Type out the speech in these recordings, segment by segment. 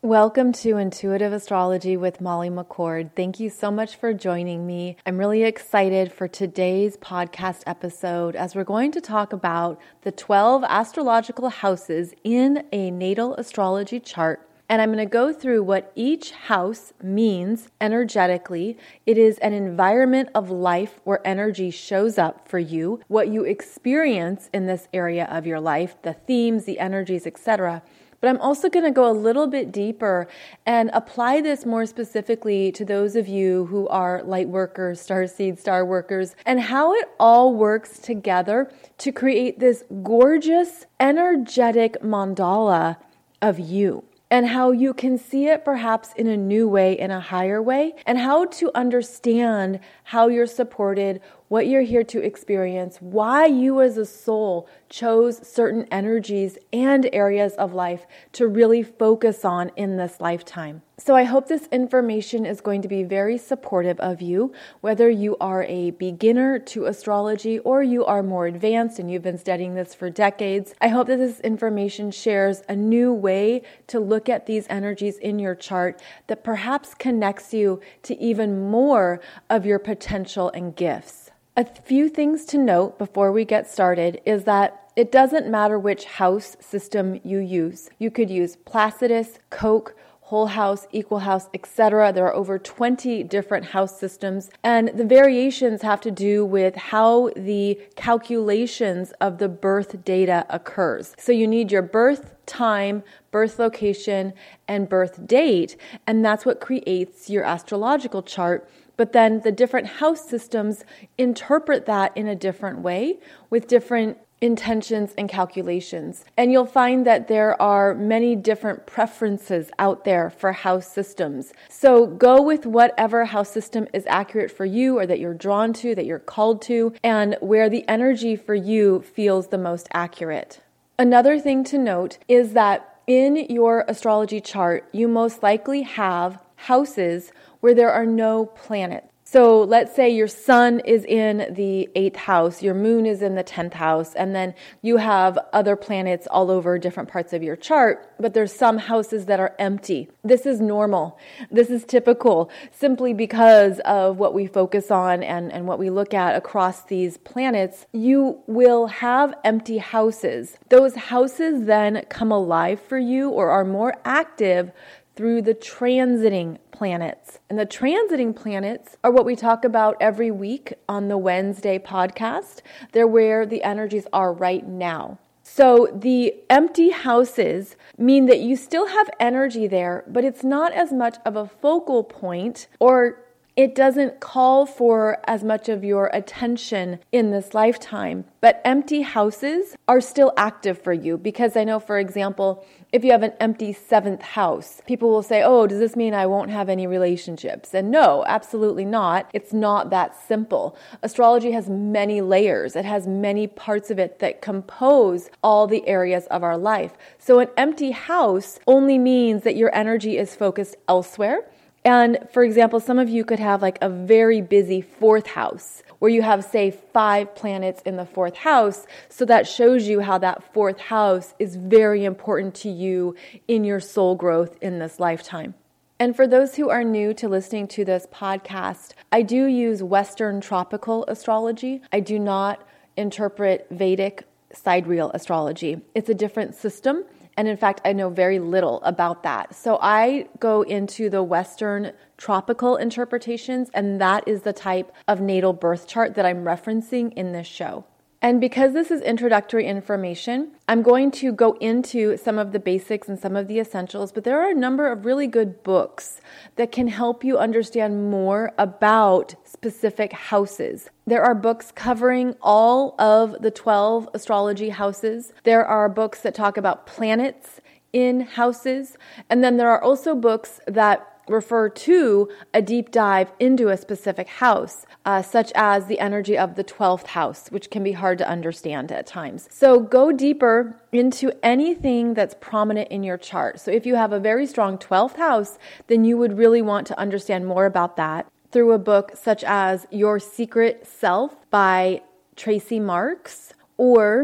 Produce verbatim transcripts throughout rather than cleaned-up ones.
Welcome to Intuitive Astrology with Molly McCord. Thank you so much for joining me. I'm really excited for today's podcast episode as we're going to talk about the twelve astrological houses in a natal astrology chart. And I'm going to go through what each house means energetically. It is an environment of life where energy shows up for you, what you experience in this area of your life, the themes, the energies, et cetera. But I'm also going to go a little bit deeper and apply this more specifically to those of you who are light workers, starseed, star workers, and how it all works together to create this gorgeous, energetic mandala of you. And how you can see it perhaps in a new way, in a higher way, and how to understand how you're supported, what you're here to experience, why you as a soul chose certain energies and areas of life to really focus on in this lifetime. So I hope this information is going to be very supportive of you, whether you are a beginner to astrology or you are more advanced and you've been studying this for decades. I hope that this information shares a new way to look at these energies in your chart that perhaps connects you to even more of your potential and gifts. A few things to note before we get started is that it doesn't matter which house system you use. You could use Placidus, Koch, Whole House, Equal House, et cetera. There are over twenty different house systems, and the variations have to do with how the calculations of the birth data occurs. So you need your birth time, birth location, and birth date, and that's what creates your astrological chart. But then the different house systems interpret that in a different way with different intentions and calculations. And you'll find that there are many different preferences out there for house systems. So go with whatever house system is accurate for you or that you're drawn to, that you're called to, and where the energy for you feels the most accurate. Another thing to note is that in your astrology chart, you most likely have houses where there are no planets. So let's say your sun is in the eighth house, your moon is in the tenth house, and then you have other planets all over different parts of your chart, but there's some houses that are empty. This is normal. This is typical simply because of what we focus on and, and what we look at across these planets. You will have empty houses. Those houses then come alive for you or are more active through the transiting planets. And the transiting planets are what we talk about every week on the Wednesday podcast. They're where the energies are right now. So the empty houses mean that you still have energy there, but it's not as much of a focal point, or it doesn't call for as much of your attention in this lifetime. But empty houses are still active for you, because I know, for example, if you have an empty seventh house, people will say, oh, does this mean I won't have any relationships? And no, absolutely not. It's not that simple. Astrology has many layers. It has many parts of it that compose all the areas of our life. So an empty house only means that your energy is focused elsewhere. And for example, some of you could have like a very busy fourth house where you have, say, five planets in the fourth house. So that shows you how that fourth house is very important to you in your soul growth in this lifetime. And for those who are new to listening to this podcast, I do use Western tropical astrology. I do not interpret Vedic sidereal astrology. It's a different system. And in fact, I know very little about that. So I go into the Western tropical interpretations, and that is the type of natal birth chart that I'm referencing in this show. And because this is introductory information, I'm going to go into some of the basics and some of the essentials, but there are a number of really good books that can help you understand more about specific houses. There are books covering all of the twelve astrology houses. There are books that talk about planets in houses. And then there are also books that refer to a deep dive into a specific house, uh, such as the energy of the twelfth house, which can be hard to understand at times. So go deeper into anything that's prominent in your chart. So if you have a very strong twelfth house, then you would really want to understand more about that through a book such as Your Secret Self by Tracy Marks, or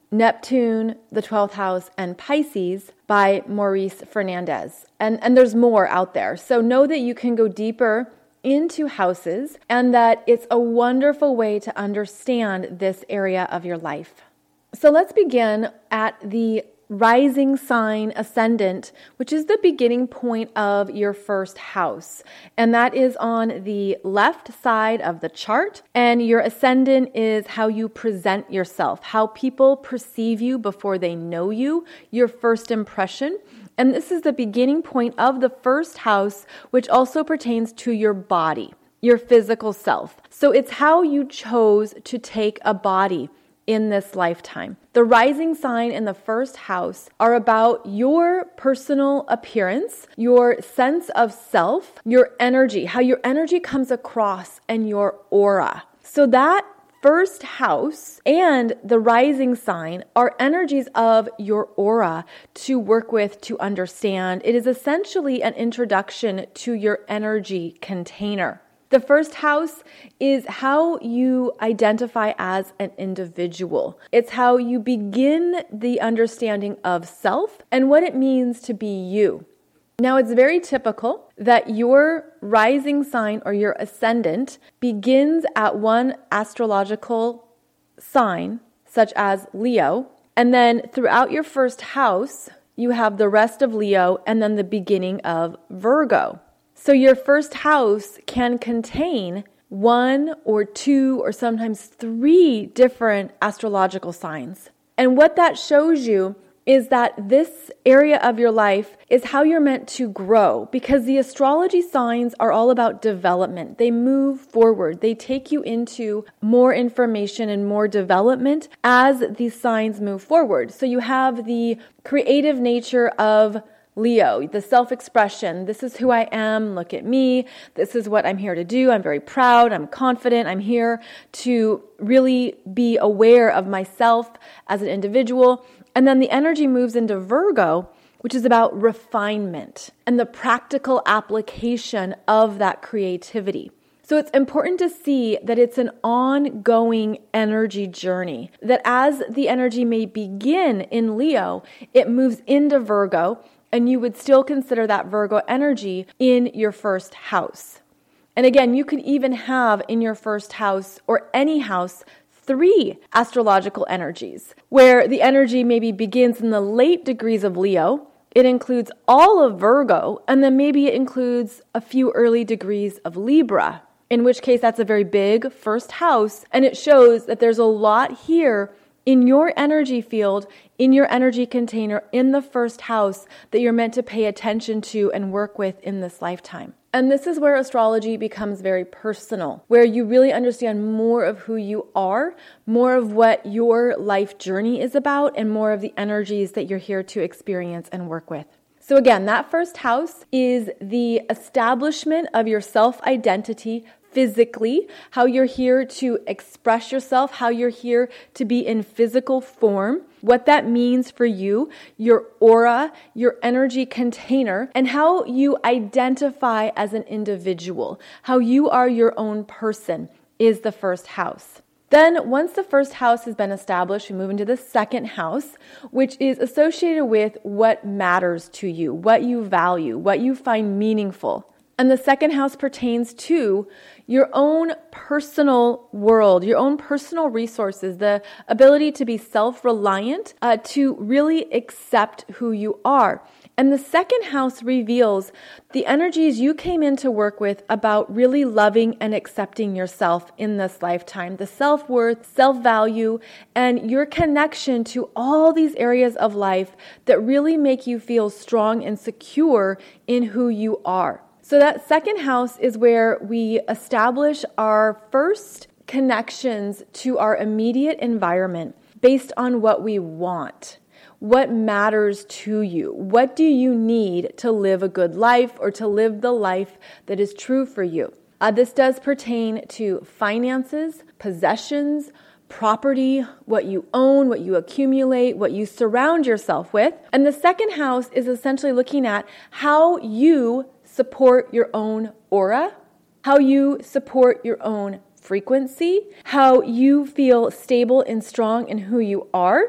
Neptune, the twelfth house, and Pisces by Maurice Fernandez. And, and there's more out there. So know that you can go deeper into houses and that it's a wonderful way to understand this area of your life. So let's begin at the rising sign ascendant, which is the beginning point of your first house. And that is on the left side of the chart. And your ascendant is how you present yourself, how people perceive you before they know you, your first impression. And this is the beginning point of the first house, which also pertains to your body, your physical self. So it's how you chose to take a body in this lifetime. The rising sign in the first house are about your personal appearance, your sense of self, your energy, how your energy comes across, and your aura. So that first house and the rising sign are energies of your aura to work with, to understand. It is essentially an introduction to your energy container. The first house is how you identify as an individual. It's how you begin the understanding of self and what it means to be you. Now, it's very typical that your rising sign or your ascendant begins at one astrological sign, such as Leo, and then throughout your first house, you have the rest of Leo and then the beginning of Virgo. So your first house can contain one or two or sometimes three different astrological signs. And what that shows you is that this area of your life is how you're meant to grow, because the astrology signs are all about development. They move forward. They take you into more information and more development as these signs move forward. So you have the creative nature of Leo, the self-expression. This is who I am. Look at me. This is what I'm here to do. I'm very proud. I'm confident. I'm here to really be aware of myself as an individual. And then the energy moves into Virgo, which is about refinement and the practical application of that creativity. So it's important to see that it's an ongoing energy journey, that as the energy may begin in Leo, it moves into Virgo, and you would still consider that Virgo energy in your first house. And again, you could even have in your first house or any house three astrological energies, where the energy maybe begins in the late degrees of Leo. It includes all of Virgo, and then maybe it includes a few early degrees of Libra, in which case that's a very big first house, and it shows that there's a lot here in your energy field, in your energy container, in the first house that you're meant to pay attention to and work with in this lifetime. And this is where astrology becomes very personal, where you really understand more of who you are, more of what your life journey is about, and more of the energies that you're here to experience and work with. So again, that first house is the establishment of your self-identity physically, how you're here to express yourself, how you're here to be in physical form, what that means for you, your aura, your energy container, and how you identify as an individual, how you are your own person is the first house. Then once the first house has been established, we move into the second house, which is associated with what matters to you, what you value, what you find meaningful. And the second house pertains to your own personal world, your own personal resources, the ability to be self-reliant, uh, to really accept who you are. And the second house reveals the energies you came in to work with about really loving and accepting yourself in this lifetime, the self-worth, self-value, and your connection to all these areas of life that really make you feel strong and secure in who you are. So that second house is where we establish our first connections to our immediate environment based on what we want. What matters to you? What do you need to live a good life or to live the life that is true for you? Uh, this does pertain to finances, possessions, property, what you own, what you accumulate, what you surround yourself with. And the second house is essentially looking at how you support your own aura, how you support your own frequency, how you feel stable and strong in who you are,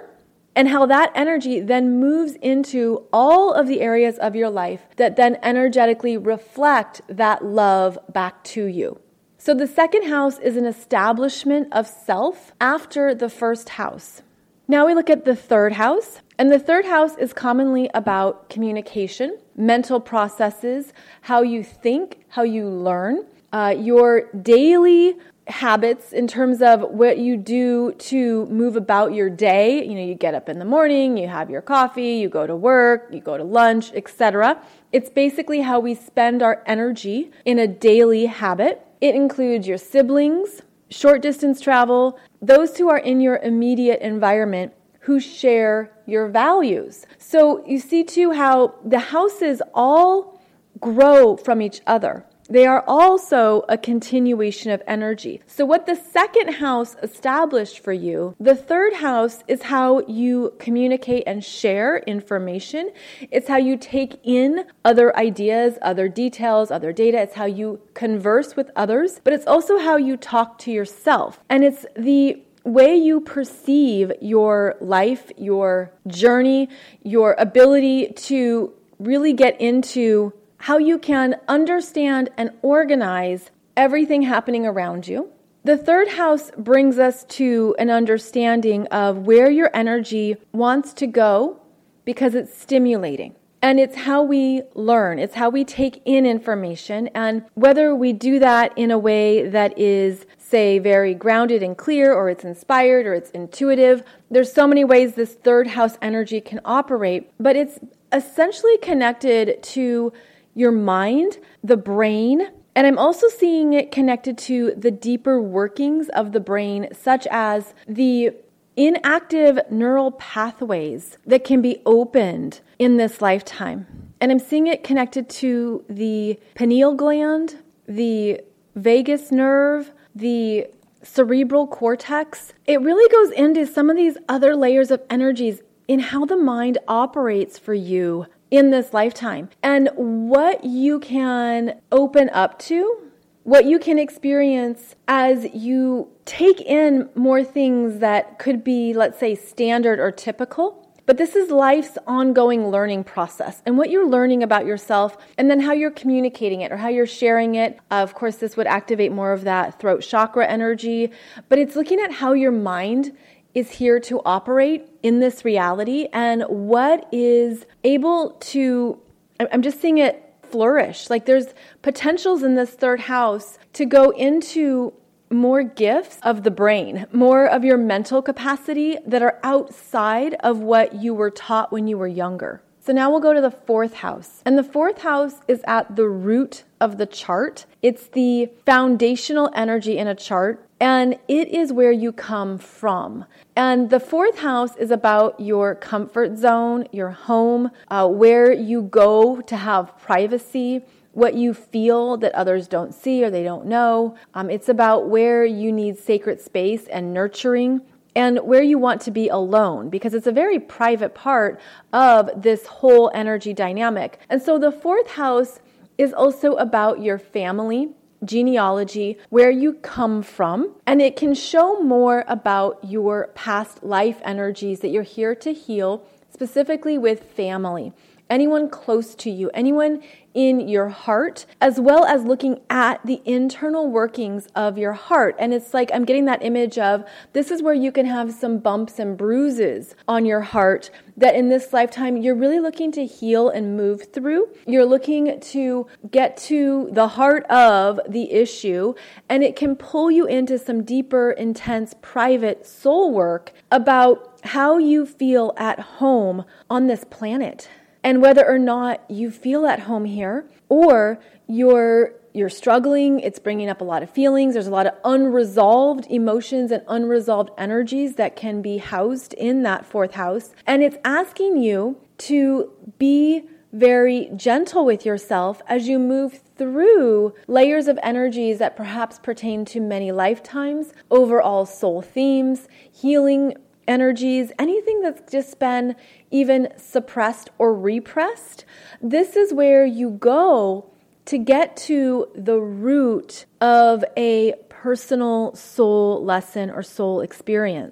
and how that energy then moves into all of the areas of your life that then energetically reflect that love back to you. So the second house is an establishment of self after the first house. Now we look at the third house, and the third house is commonly about communication, mental processes, how you think, how you learn, uh, your daily habits in terms of what you do to move about your day. You know, you get up in the morning, you have your coffee, you go to work, you go to lunch, et cetera. It's basically how we spend our energy in a daily habit. It includes your siblings, short distance travel, those who are in your immediate environment who share your values. So you see too how the houses all grow from each other. They are also a continuation of energy. So what the second house established for you, the third house is how you communicate and share information. It's how you take in other ideas, other details, other data. It's how you converse with others, but it's also how you talk to yourself. And it's the way you perceive your life, your journey, your ability to really get into how you can understand and organize everything happening around you. The third house brings us to an understanding of where your energy wants to go because it's stimulating. And it's how we learn. It's how we take in information. And whether we do that in a way that is, say, very grounded and clear, or it's inspired, or it's intuitive, there's so many ways this third house energy can operate. But it's essentially connected to your mind, the brain, and I'm also seeing it connected to the deeper workings of the brain, such as the inactive neural pathways that can be opened in this lifetime. And I'm seeing it connected to the pineal gland, the vagus nerve, the cerebral cortex. It really goes into some of these other layers of energies in how the mind operates for you in this lifetime, and what you can open up to, what you can experience as you take in more things that could be, let's say, standard or typical. But this is life's ongoing learning process, and what you're learning about yourself, and then how you're communicating it or how you're sharing it. Uh, of course, this would activate more of that throat chakra energy, but it's looking at how your mind is here to operate in this reality and what is able to, I'm just seeing it flourish. Like there's potentials in this third house to go into more gifts of the brain, more of your mental capacity that are outside of what you were taught when you were younger. So now we'll go to the fourth house. And the fourth house is at the root of the chart. It's the foundational energy in a chart, and it is where you come from. And the fourth house is about your comfort zone, your home, uh, where you go to have privacy, what you feel that others don't see or they don't know. Um, it's about where you need sacred space and nurturing, and where you want to be alone, because it's a very private part of this whole energy dynamic. And so the fourth house is also about your family, genealogy, where you come from, and it can show more about your past life energies that you're here to heal, specifically with family. Anyone close to you, anyone in your heart, as well as looking at the internal workings of your heart. And it's like I'm getting that image of this is where you can have some bumps and bruises on your heart that in this lifetime you're really looking to heal and move through. You're looking to get to the heart of the issue, and it can pull you into some deeper, intense, private soul work about how you feel at home on this planet. And whether or not you feel at home here, or you're you're struggling, it's bringing up a lot of feelings. There's a lot of unresolved emotions and unresolved energies that can be housed in that fourth house. And it's asking you to be very gentle with yourself as you move through layers of energies that perhaps pertain to many lifetimes, overall soul themes, healing energies, anything that's just been even suppressed or repressed. This is where you go to get to the root of a personal soul lesson or soul experience.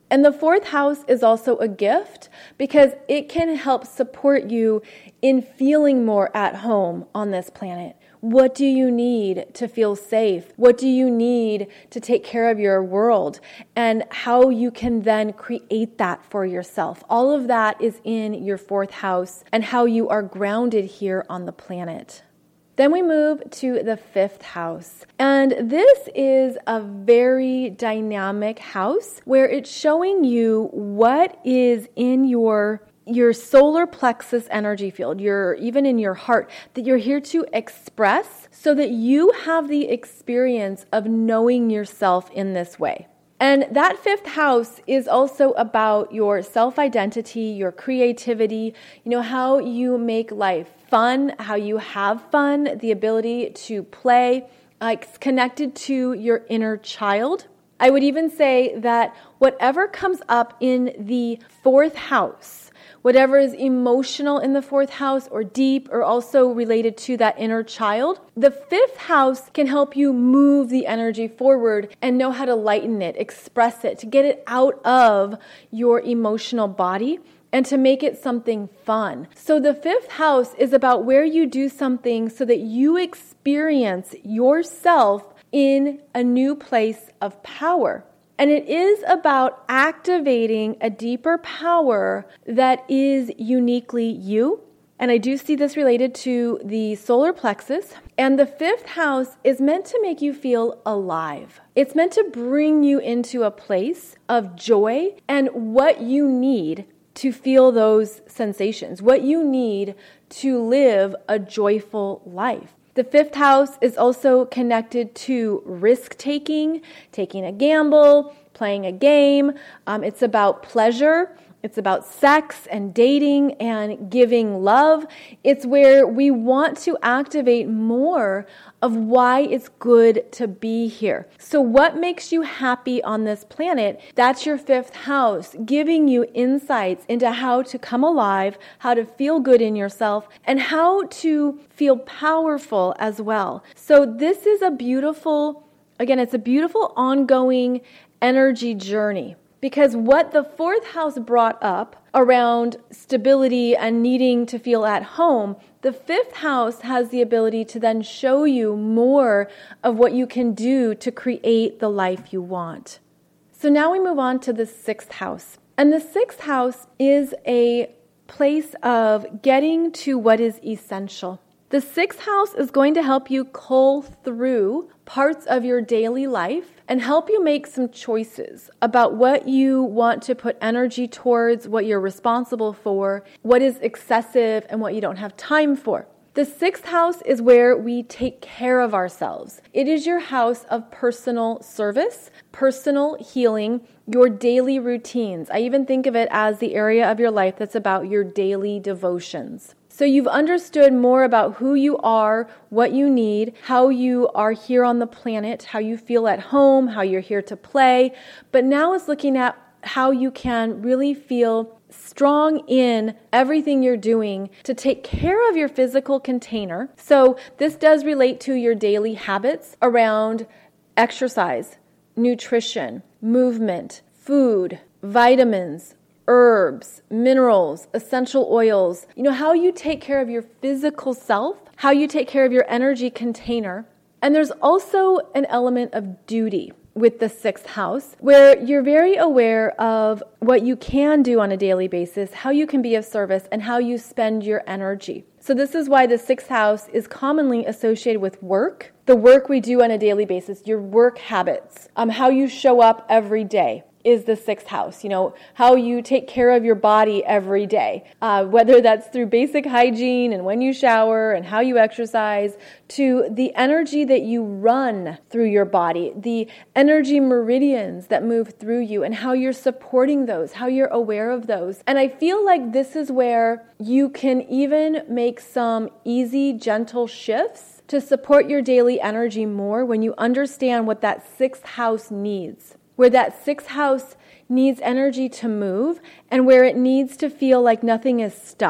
And the fourth house is also a gift because it can help support you in feeling more at home on this planet. What do you need to feel safe? What do you need to take care of your world? And how you can then create that for yourself. All of that is in your fourth house and how you are grounded here on the planet. Then we move to the fifth house. And this is a very dynamic house where it's showing you what is in your your solar plexus energy field, your even in your heart, that you're here to express so that you have the experience of knowing yourself in this way. And that fifth house is also about your self-identity, your creativity, you know, how you make life fun, how you have fun, the ability to play, uh, it's connected to your inner child. I would even say that whatever comes up in the fourth house, whatever is emotional in the fourth house or deep or also related to that inner child, the fifth house can help you move the energy forward and know how to lighten it, express it, to get it out of your emotional body and to make it something fun. So the fifth house is about where you do something so that you experience yourself in a new place of power. And it is about activating a deeper power that is uniquely you. And I do see this related to the solar plexus. And the fifth house is meant to make you feel alive. It's meant to bring you into a place of joy and what you need to feel those sensations, what you need to live a joyful life. The fifth house is also connected to risk-taking, taking a gamble, playing a game. Um, it's about pleasure. It's about sex and dating and giving love. It's where we want to activate more of why it's good to be here. So what makes you happy on this planet? That's your fifth house, giving you insights into how to come alive, how to feel good in yourself, and how to feel powerful as well. So this is a beautiful, again, it's a beautiful ongoing energy journey. Because what the fourth house brought up around stability and needing to feel at home, the fifth house has the ability to then show you more of what you can do to create the life you want. So now we move on to the sixth house. And the sixth house is a place of getting to what is essential. The sixth house is going to help you cull through parts of your daily life and help you make some choices about what you want to put energy towards, what you're responsible for, what is excessive, and what you don't have time for. The sixth house is where we take care of ourselves. It is your house of personal service, personal healing, your daily routines. I even think of it as the area of your life that's about your daily devotions. So you've understood more about who you are, what you need, how you are here on the planet, how you feel at home, how you're here to play. But now it's looking at how you can really feel strong in everything you're doing to take care of your physical container. So this does relate to your daily habits around exercise, nutrition, movement, food, vitamins, herbs, minerals, essential oils, you know, how you take care of your physical self, how you take care of your energy container. And there's also an element of duty with the sixth house, where you're very aware of what you can do on a daily basis, how you can be of service, and how you spend your energy. So this is why the sixth house is commonly associated with work, the work we do on a daily basis, your work habits, um, how you show up every day. Is the sixth house, you know, how you take care of your body every day, uh, whether that's through basic hygiene and when you shower and how you exercise, to the energy that you run through your body, the energy meridians that move through you and how you're supporting those, how you're aware of those. And I feel like this is where you can even make some easy, gentle shifts to support your daily energy more when you understand what that sixth house needs. Where that sixth house needs energy to move and where it needs to feel like nothing is stuck.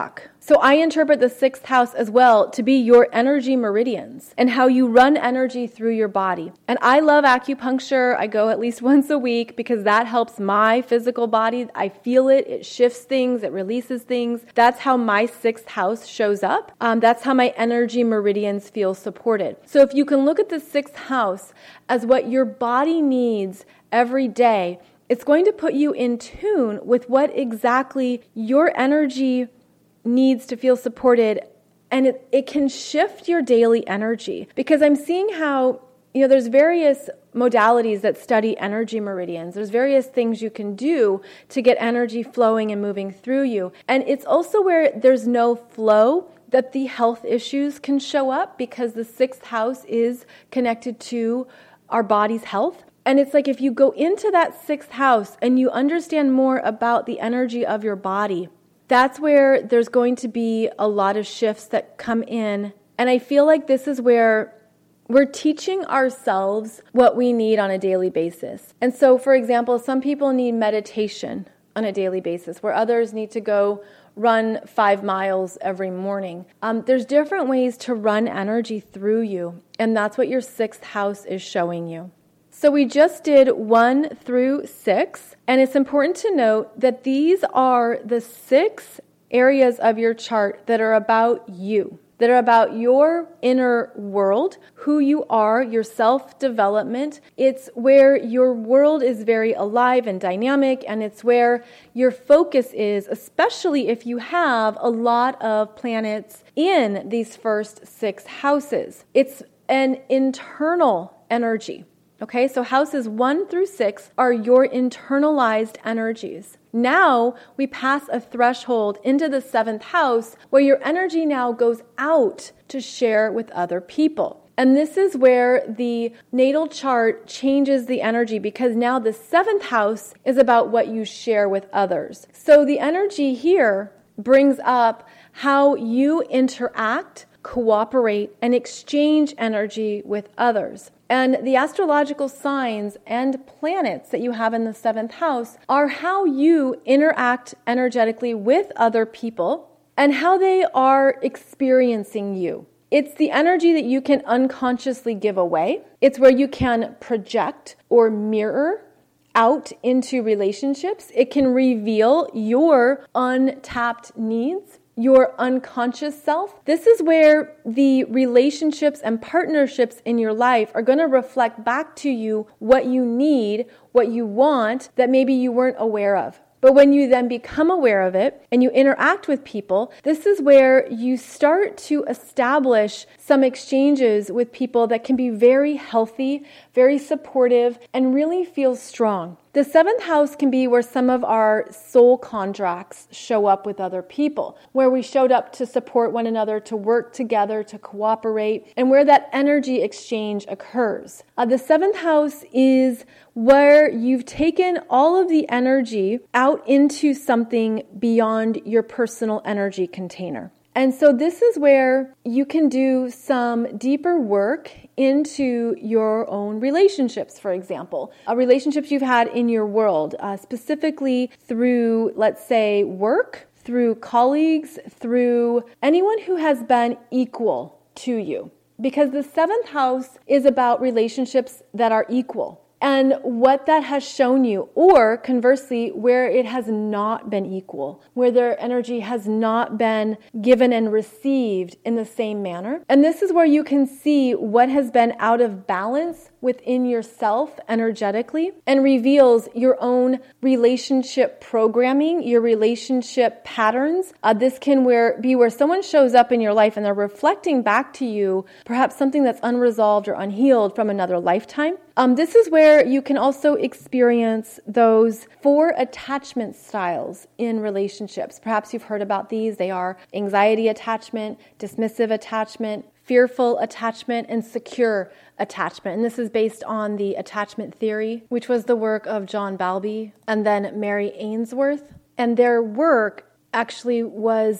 So I interpret the sixth house as well to be your energy meridians and how you run energy through your body. And I love acupuncture. I go at least once a week because that helps my physical body. I feel it. It shifts things. It releases things. That's how my sixth house shows up. Um, that's how my energy meridians feel supported. So if you can look at the sixth house as what your body needs every day, it's going to put you in tune with what exactly your energy needs to feel supported, and it, it can shift your daily energy. Because I'm seeing how, you know, there's various modalities that study energy meridians. There's various things you can do to get energy flowing and moving through you. And it's also where there's no flow that the health issues can show up, because the sixth house is connected to our body's health. And it's like if you go into that sixth house and you understand more about the energy of your body, that's where there's going to be a lot of shifts that come in. And I feel like this is where we're teaching ourselves what we need on a daily basis. And so, for example, some people need meditation on a daily basis, where others need to go run five miles every morning. Um, there's different ways to run energy through you, and that's what your sixth house is showing you. So we just did one through six, and it's important to note that these are the six areas of your chart that are about you, that are about your inner world, who you are, your self-development. It's where your world is very alive and dynamic, and it's where your focus is, especially if you have a lot of planets in these first six houses. It's an internal energy. Okay, so houses one through six are your internalized energies. Now we pass a threshold into the seventh house where your energy now goes out to share with other people. And this is where the natal chart changes the energy, because now the seventh house is about what you share with others. So the energy here brings up how you interact, cooperate, and exchange energy with others. And the astrological signs and planets that you have in the seventh house are how you interact energetically with other people and how they are experiencing you. It's the energy that you can unconsciously give away. It's where you can project or mirror out into relationships. It can reveal your untapped needs, your unconscious self. This is where the relationships and partnerships in your life are going to reflect back to you what you need, what you want that maybe you weren't aware of. But when you then become aware of it and you interact with people, this is where you start to establish some exchanges with people that can be very healthy, very supportive, and really feel strong. The seventh house can be where some of our soul contracts show up with other people, where we showed up to support one another, to work together, to cooperate, and where that energy exchange occurs. Uh, the seventh house is where you've taken all of the energy out into something beyond your personal energy container. And so this is where you can do some deeper work into your own relationships, for example. Uh, relationships you've had in your world, uh, specifically through, let's say, work, through colleagues, through anyone who has been equal to you. Because the seventh house is about relationships that are equal. And what that has shown you, or conversely, where it has not been equal, where their energy has not been given and received in the same manner. And this is where you can see what has been out of balance within yourself energetically, and reveals your own relationship programming, your relationship patterns. Uh, this can where be where someone shows up in your life and they're reflecting back to you perhaps something that's unresolved or unhealed from another lifetime. Um, this is where you can also experience those four attachment styles in relationships. Perhaps you've heard about these. They are anxiety attachment, dismissive attachment, fearful attachment, and secure attachment. And this is based on the attachment theory, which was the work of John Bowlby and then Mary Ainsworth. And their work actually was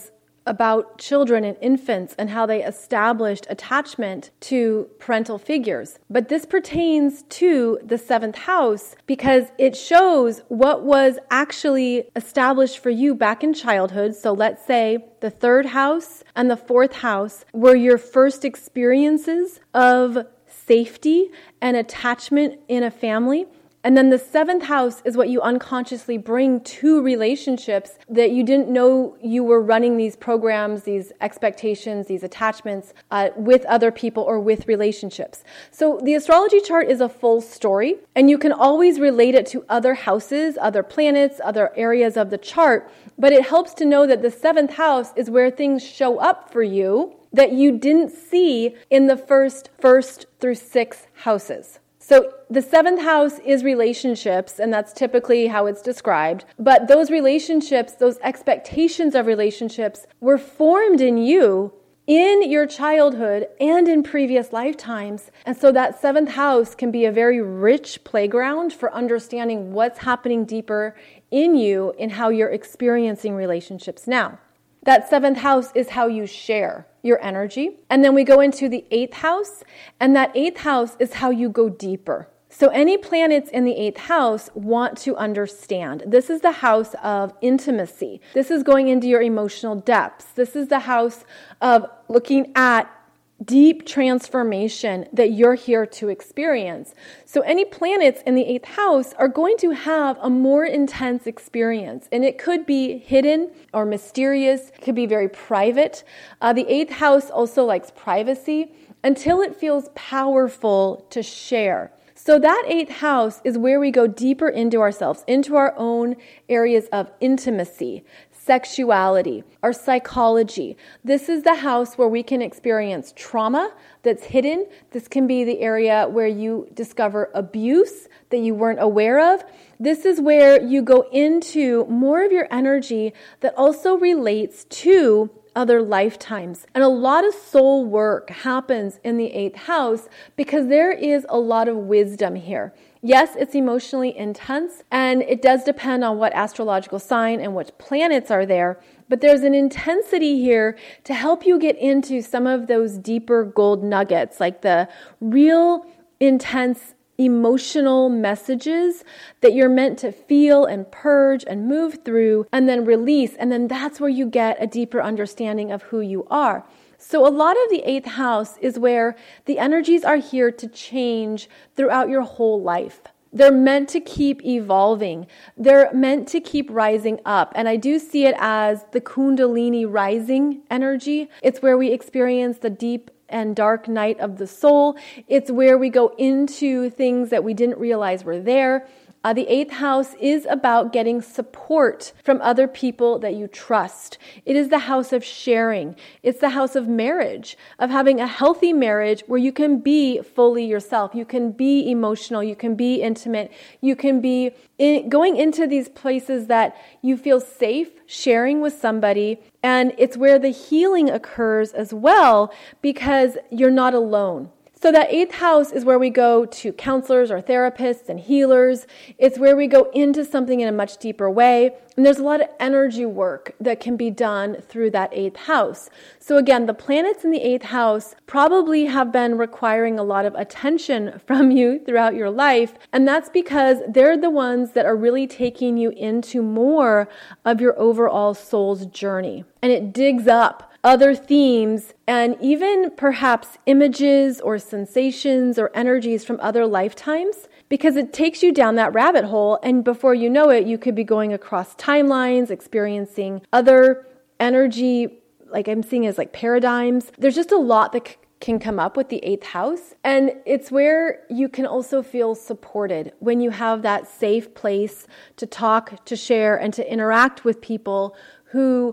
about children and infants and how they established attachment to parental figures. But this pertains to the seventh house because it shows what was actually established for you back in childhood. So let's say the third house and the fourth house were your first experiences of safety and attachment in a family. And then the seventh house is what you unconsciously bring to relationships that you didn't know you were running these programs, these expectations, these attachments uh, with other people or with relationships. So the astrology chart is a full story, and you can always relate it to other houses, other planets, other areas of the chart. But it helps to know that the seventh house is where things show up for you that you didn't see in the first, first through sixth houses. So the seventh house is relationships, and that's typically how it's described. But those relationships, those expectations of relationships were formed in you in your childhood and in previous lifetimes. And so that seventh house can be a very rich playground for understanding what's happening deeper in you and how you're experiencing relationships now. That seventh house is how you share your energy. And then we go into the eighth house, and that eighth house is how you go deeper. So any planets in the eighth house want to understand. This is the house of intimacy. This is going into your emotional depths. This is the house of looking at deep transformation that you're here to experience. So any planets in the eighth house are going to have a more intense experience, and it could be hidden or mysterious. It could be very private. Uh, the eighth house also likes privacy until it feels powerful to share. So that eighth house is where we go deeper into ourselves, into our own areas of intimacy, sexuality, our psychology. This is the house where we can experience trauma that's hidden. This can be the area where you discover abuse that you weren't aware of. This is where you go into more of your energy that also relates to other lifetimes. And a lot of soul work happens in the eighth house because there is a lot of wisdom here. Yes, it's emotionally intense, and it does depend on what astrological sign and which planets are there, but there's an intensity here to help you get into some of those deeper gold nuggets, like the real intense emotional messages that you're meant to feel and purge and move through and then release. And then that's where you get a deeper understanding of who you are. So a lot of the eighth house is where the energies are here to change throughout your whole life. They're meant to keep evolving. They're meant to keep rising up. And I do see it as the Kundalini rising energy. It's where we experience the deep and dark night of the soul. It's where we go into things that we didn't realize were there. Uh, the eighth house is about getting support from other people that you trust. It is the house of sharing. It's the house of marriage, of having a healthy marriage where you can be fully yourself. You can be emotional. You can be intimate. You can be in, going into these places that you feel safe sharing with somebody. And it's where the healing occurs as well because you're not alone. So that eighth house is where we go to counselors or therapists and healers. It's where we go into something in a much deeper way. And there's a lot of energy work that can be done through that eighth house. So again, the planets in the eighth house probably have been requiring a lot of attention from you throughout your life. And that's because they're the ones that are really taking you into more of your overall soul's journey. And it digs up other themes and even perhaps images or sensations or energies from other lifetimes, because it takes you down that rabbit hole, and before you know it, you could be going across timelines, experiencing other energy, like I'm seeing as like paradigms. There's just a lot that c- can come up with the eighth house, and it's where you can also feel supported when you have that safe place to talk, to share, and to interact with people who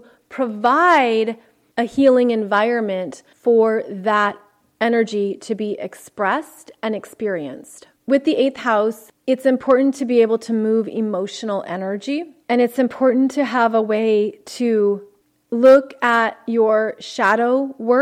provide a healing environment for that energy to be expressed and experienced. With the eighth house, it's important to be able to move emotional energy, and it's important to have a way to look at your shadow work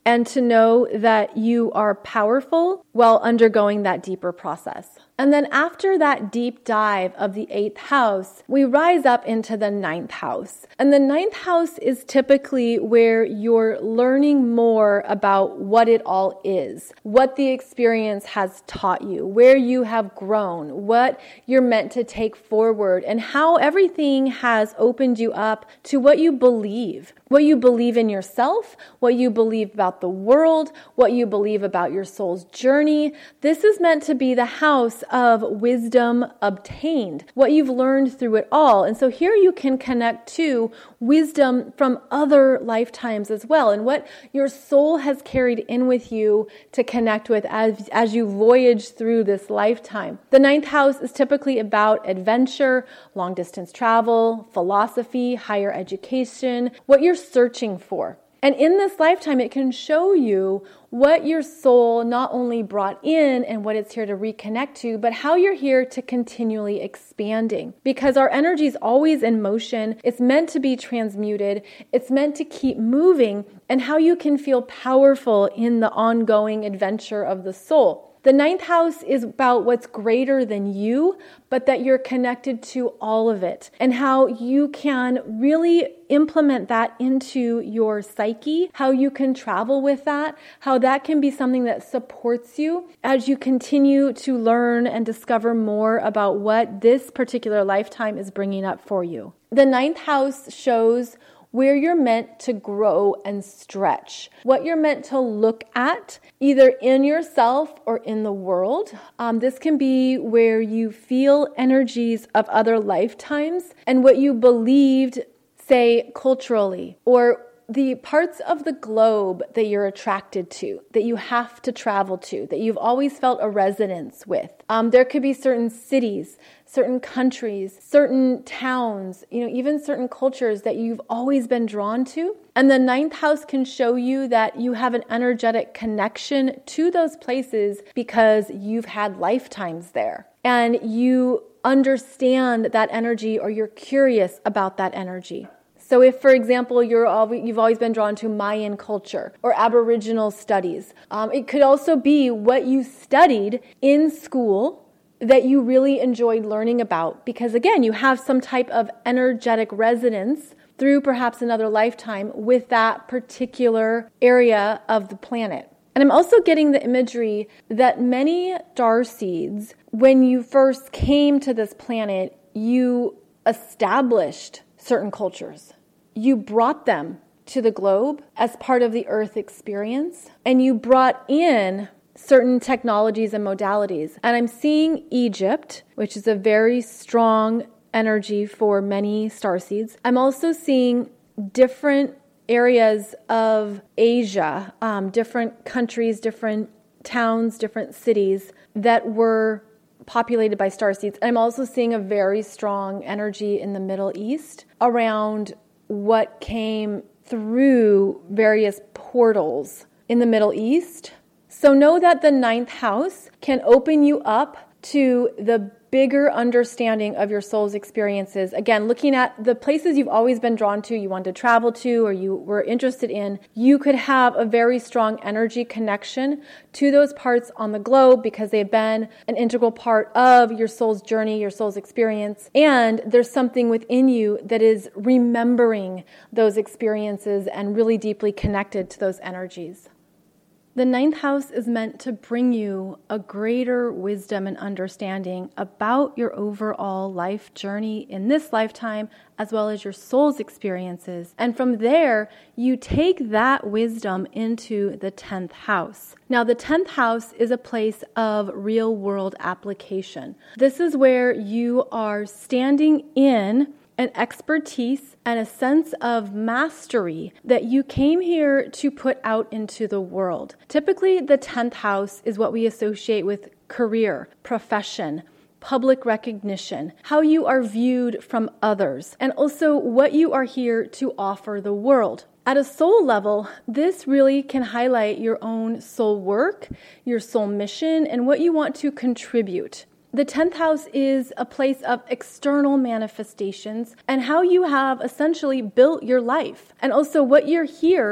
and to know that you are powerful while undergoing that deeper process. And then after that deep dive of the eighth house, we rise up into the ninth house. And the ninth house is typically where you're learning more about what it all is, what the experience has taught you, where you have grown, what you're meant to take forward, and how everything has opened you up to what you believe. What you believe in yourself, what you believe about the world, what you believe about your soul's journey. This is meant to be the house of wisdom obtained, what you've learned through it all. And so here you can connect to wisdom from other lifetimes as well, and what your soul has carried in with you to connect with as, as you voyage through this lifetime. The ninth house is typically about adventure, long distance travel, philosophy, higher education, what you're searching for. And in this lifetime, it can show you what your soul not only brought in and what it's here to reconnect to, but how you're here to continually expanding. Because our energy is always in motion. It's meant to be transmuted. It's meant to keep moving, and how you can feel powerful in the ongoing adventure of the soul. The ninth house is about what's greater than you, but that you're connected to all of it, and how you can really implement that into your psyche, how you can travel with that, how that can be something that supports you as you continue to learn and discover more about what this particular lifetime is bringing up for you. The ninth house shows where you're meant to grow and stretch, what you're meant to look at, either in yourself or in the world. Um, this can be where you feel energies of other lifetimes and what you believed, say, culturally, or the parts of the globe that you're attracted to, that you have to travel to, that you've always felt a resonance with. Um, there could be certain cities, certain countries, certain towns, you know, even certain cultures that you've always been drawn to. And the ninth house can show you that you have an energetic connection to those places because you've had lifetimes there. And you understand that energy, or you're curious about that energy. So if, for example, you're always, you've always been drawn to Mayan culture or Aboriginal studies, um, it could also be what you studied in school that you really enjoyed learning about, because again, you have some type of energetic resonance through perhaps another lifetime with that particular area of the planet. And I'm also getting the imagery that many starseeds, when you first came to this planet, you established certain cultures. You brought them to the globe as part of the Earth experience, and you brought in certain technologies and modalities. And I'm seeing Egypt, which is a very strong energy for many starseeds. I'm also seeing different areas of Asia, um, different countries, different towns, different cities that were populated by starseeds. I'm also seeing a very strong energy in the Middle East around what came through various portals in the Middle East. So know that the ninth house can open you up to the bigger understanding of your soul's experiences. Again, looking at the places you've always been drawn to, you wanted to travel to, or you were interested in, you could have a very strong energy connection to those parts on the globe because they've been an integral part of your soul's journey, your soul's experience. And there's something within you that is remembering those experiences and really deeply connected to those energies. The ninth house is meant to bring you a greater wisdom and understanding about your overall life journey in this lifetime, as well as your soul's experiences. And from there, you take that wisdom into the tenth house. Now, the tenth house is a place of real-world application. This is where you are standing in an expertise and a sense of mastery that you came here to put out into the world. Typically, the tenth house is what we associate with career, profession, public recognition, how you are viewed from others, and also what you are here to offer the world. At a soul level, this really can highlight your own soul work, your soul mission, and what you want to contribute. The tenth house is a place of external manifestations and how you have essentially built your life, and also what you're here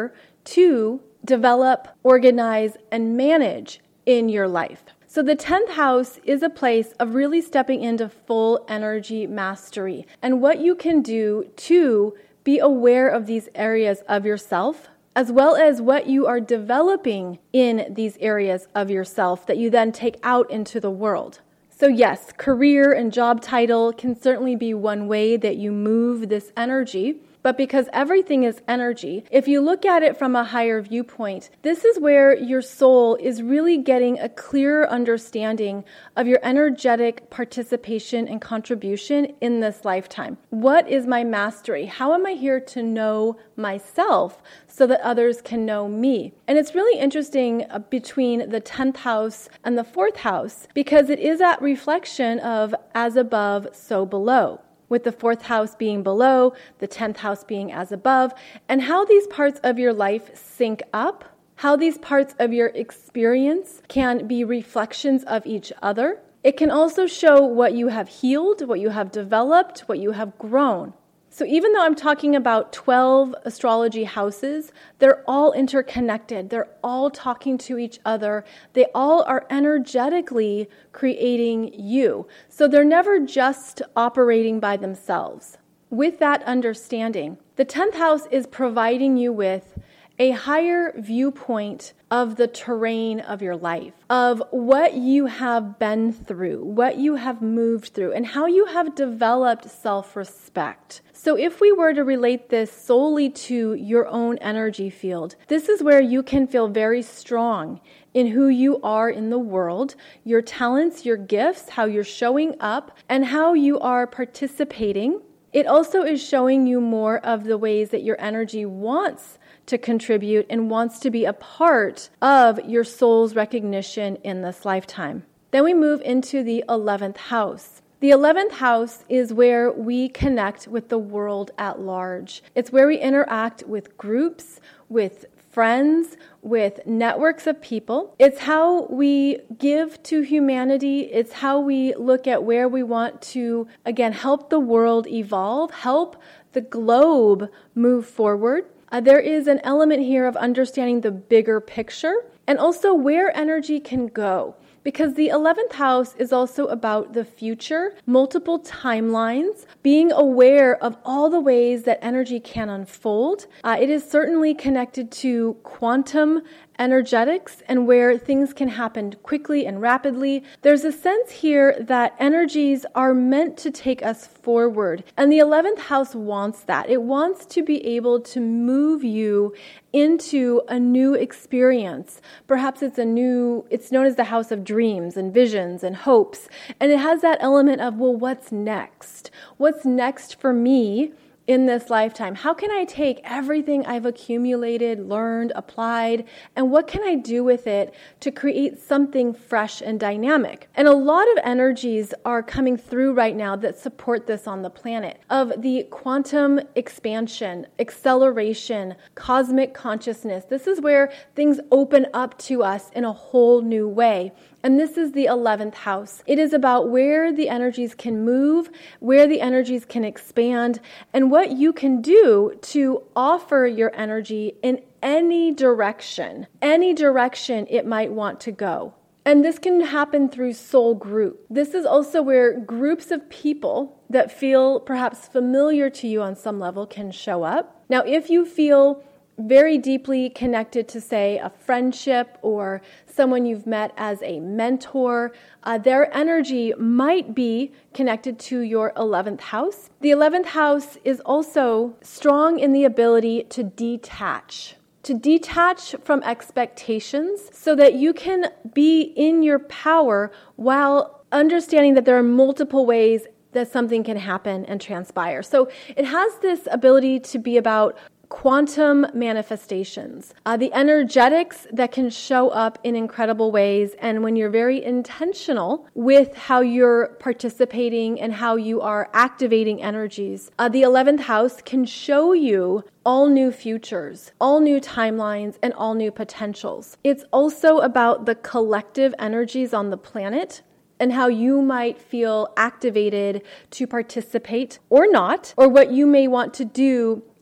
to develop, organize, and manage in your life. So the tenth house is a place of really stepping into full energy mastery and what you can do to be aware of these areas of yourself, as well as what you are developing in these areas of yourself that you then take out into the world. So yes, career and job title can certainly be one way that you move this energy. But because everything is energy, if you look at it from a higher viewpoint, this is where your soul is really getting a clearer understanding of your energetic participation and contribution in this lifetime. What is my mastery? How am I here to know myself so that others can know me? And it's really interesting uh, between the tenth house and the fourth house, because it is that reflection of as above, so below, with the fourth house being below, the tenth house being as above, and how these parts of your life sync up, how these parts of your experience can be reflections of each other. It can also show what you have healed, what you have developed, what you have grown. So even though I'm talking about twelve astrology houses, they're all interconnected. They're all talking to each other. They all are energetically creating you. So they're never just operating by themselves. With that understanding, the tenth house is providing you with a higher viewpoint of the terrain of your life, of what you have been through, what you have moved through, and how you have developed self-respect. So if we were to relate this solely to your own energy field, this is where you can feel very strong in who you are in the world, your talents, your gifts, how you're showing up, and how you are participating. It also is showing you more of the ways that your energy wants to contribute and wants to be a part of your soul's recognition in this lifetime. Then we move into the eleventh house. The eleventh house is where we connect with the world at large. It's where we interact with groups, with friends, with networks of people. It's how we give to humanity. It's how we look at where we want to, again, help the world evolve, help the globe move forward. Uh, there is an element here of understanding the bigger picture and also where energy can go. Because the eleventh house is also about the future, multiple timelines, being aware of all the ways that energy can unfold. Uh, it is certainly connected to quantum energetics and where things can happen quickly and rapidly. There's a sense here that energies are meant to take us forward. And the eleventh house wants that. It wants to be able to move you into a new experience. Perhaps it's a new, it's known as the house of dreams and visions and hopes. And it has that element of, well, what's next? What's next for me in this lifetime? How can I take everything I've accumulated, learned, applied, and what can I do with it to create something fresh and dynamic? And a lot of energies are coming through right now that support this on the planet, of the quantum expansion, acceleration, cosmic consciousness. This is where things open up to us in a whole new way. And this is the eleventh house. It is about where the energies can move, where the energies can expand, and what you can do to offer your energy in any direction, any direction it might want to go. And this can happen through soul group. This is also where groups of people that feel perhaps familiar to you on some level can show up. Now, if you feel very deeply connected to, say, a friendship or someone you've met as a mentor, uh, their energy might be connected to your eleventh house. The eleventh house is also strong in the ability to detach. To detach from expectations so that you can be in your power while understanding that there are multiple ways that something can happen and transpire. So it has this ability to be about quantum manifestations, uh, the energetics that can show up in incredible ways. And when you're very intentional with how you're participating and how you are activating energies, uh, the eleventh house can show you all new futures, all new timelines, and all new potentials. It's also about the collective energies on the planet and how you might feel activated to participate or not, or what you may want to do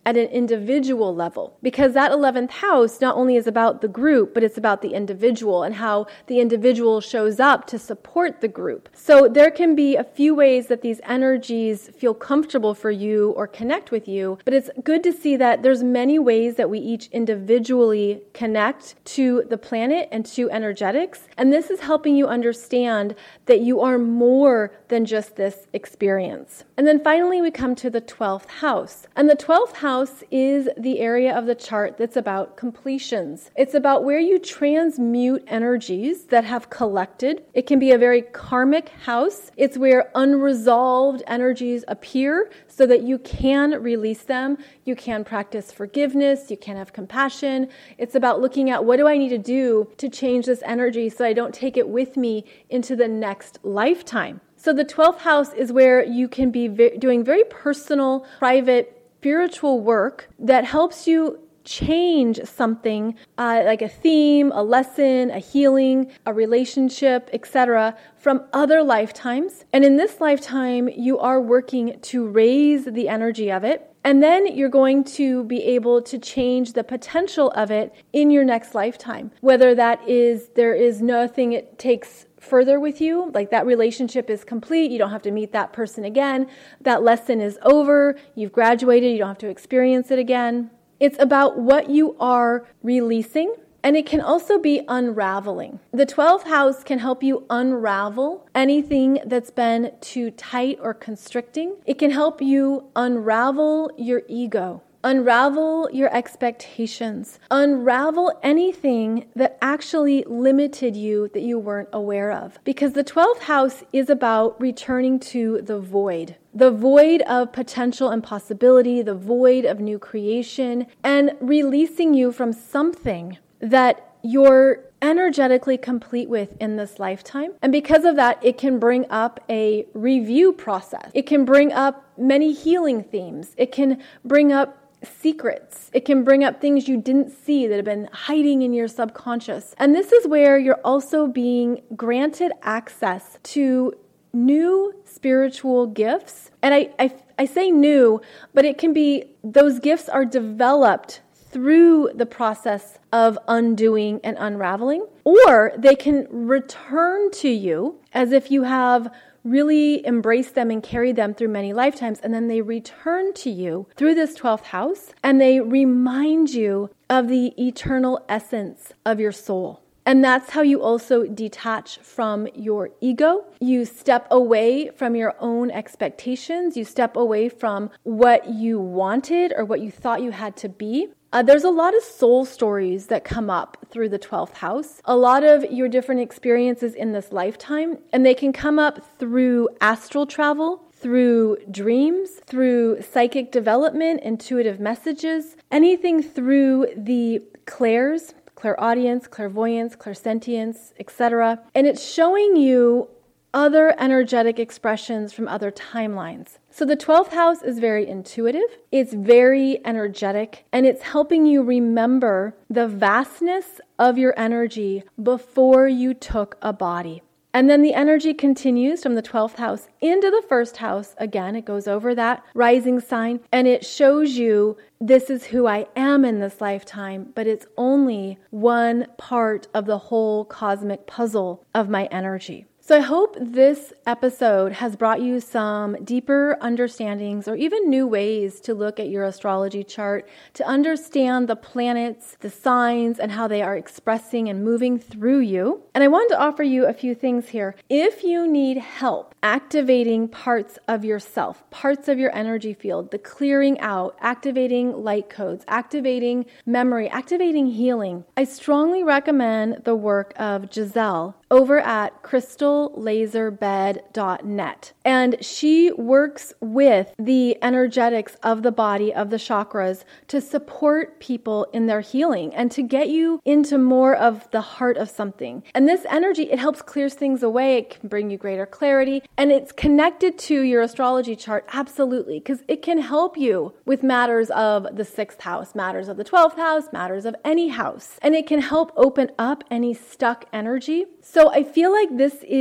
at an individual level, because that eleventh house not only is about the group, but it's about the individual and how the individual shows up to support the group. So there can be a few ways that these energies feel comfortable for you or connect with you, but it's good to see that there's many ways that we each individually connect to the planet and to energetics. And this is helping you understand that you are more than just this experience. And then finally, we come to the twelfth house. And the twelfth house is the area of the chart that's about completions. It's about where you transmute energies that have collected. It can be a very karmic house. It's where unresolved energies appear so that you can release them. You can practice forgiveness. You can have compassion. It's about looking at, what do I need to do to change this energy so I don't take it with me into the next lifetime? So the twelfth house is where you can be ve- doing very personal, private, spiritual work that helps you change something, uh, like a theme, a lesson, a healing, a relationship, et cetera, from other lifetimes. And in this lifetime, you are working to raise the energy of it. And then you're going to be able to change the potential of it in your next lifetime. Whether that is, there is nothing it takes further with you, like that relationship is complete, you don't have to meet that person again, that lesson is over, you've graduated, you don't have to experience it again. It's about what you are releasing, and it can also be unraveling. The twelfth house can help you unravel anything that's been too tight or constricting. It can help you unravel your ego, unravel your expectations, unravel anything that actually limited you that you weren't aware of. Because the twelfth house is about returning to the void. The void of potential and possibility, the void of new creation, and releasing you from something that you're energetically complete with in this lifetime. And because of that, it can bring up a review process. It can bring up many healing themes. It can bring up secrets. It can bring up things you didn't see that have been hiding in your subconscious. And this is where you're also being granted access to new spiritual gifts. And I, I, I say new, but it can be, those gifts are developed through the process of undoing and unraveling, or they can return to you as if you have really embraced them and carried them through many lifetimes, and then they return to you through this twelfth house, and they remind you of the eternal essence of your soul. And that's how you also detach from your ego. You step away from your own expectations. You step away from what you wanted or what you thought you had to be. Uh, there's a lot of soul stories that come up through the twelfth house, a lot of your different experiences in this lifetime, and they can come up through astral travel, through dreams, through psychic development, intuitive messages, anything through the clairs, clairaudience, clairvoyance, clairsentience, et cetera. And it's showing you other energetic expressions from other timelines. So the twelfth house is very intuitive, it's very energetic, and it's helping you remember the vastness of your energy before you took a body. And then the energy continues from the twelfth house into the first house. Again, it goes over that rising sign, and it shows you, this is who I am in this lifetime, but it's only one part of the whole cosmic puzzle of my energy. So I hope this episode has brought you some deeper understandings or even new ways to look at your astrology chart, to understand the planets, the signs, and how they are expressing and moving through you. And I wanted to offer you a few things here. If you need help activating parts of yourself, parts of your energy field, the clearing out, activating light codes, activating memory, activating healing, I strongly recommend the work of Giselle over at crystal laser bed dot net. And she works with the energetics of the body, of the chakras, to support people in their healing and to get you into more of the heart of something. And this energy, it helps clear things away. It can bring you greater clarity. And it's connected to your astrology chart, absolutely, because it can help you with matters of the sixth house, matters of the twelfth house, matters of any house. And it can help open up any stuck energy. So I feel like this is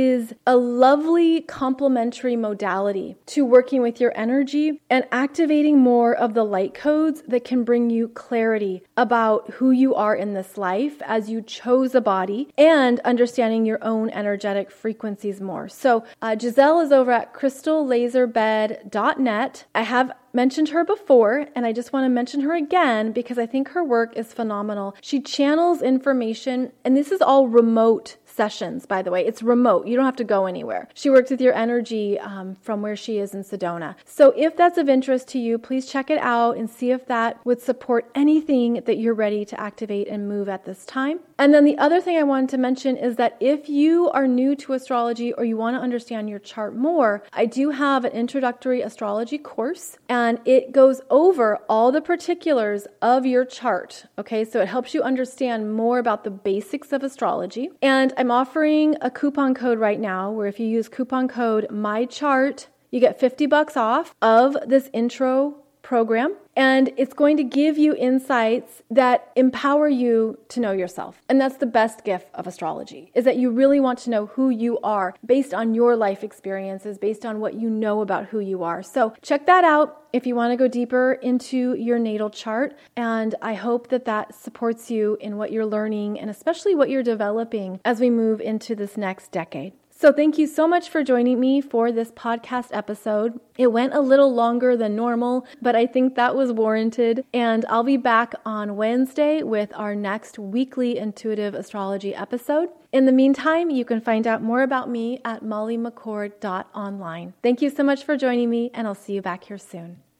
is a lovely complementary modality to working with your energy and activating more of the light codes that can bring you clarity about who you are in this life as you chose a body and understanding your own energetic frequencies more. So uh, Giselle is over at crystal laser bed dot net. I have mentioned her before, and I just want to mention her again because I think her work is phenomenal. She channels information, and this is all remote sessions, by the way. It's remote. You don't have to go anywhere. She works with your energy um, from where she is in Sedona. So if that's of interest to you, please check it out and see if that would support anything that you're ready to activate and move at this time. And then the other thing I wanted to mention is that if you are new to astrology or you want to understand your chart more, I do have an introductory astrology course, and it goes over all the particulars of your chart. Okay, so it helps you understand more about the basics of astrology. And I'm offering a coupon code right now where if you use coupon code MyChart, you get fifty bucks off of this intro program. And it's going to give you insights that empower you to know yourself. And that's the best gift of astrology, is that you really want to know who you are based on your life experiences, based on what you know about who you are. So check that out if you want to go deeper into your natal chart. And I hope that that supports you in what you're learning and especially what you're developing as we move into this next decade. So thank you so much for joining me for this podcast episode. It went a little longer than normal, but I think that was warranted. And I'll be back on Wednesday with our next weekly intuitive astrology episode. In the meantime, you can find out more about me at molly mccord dot online. Thank you so much for joining me, and I'll see you back here soon.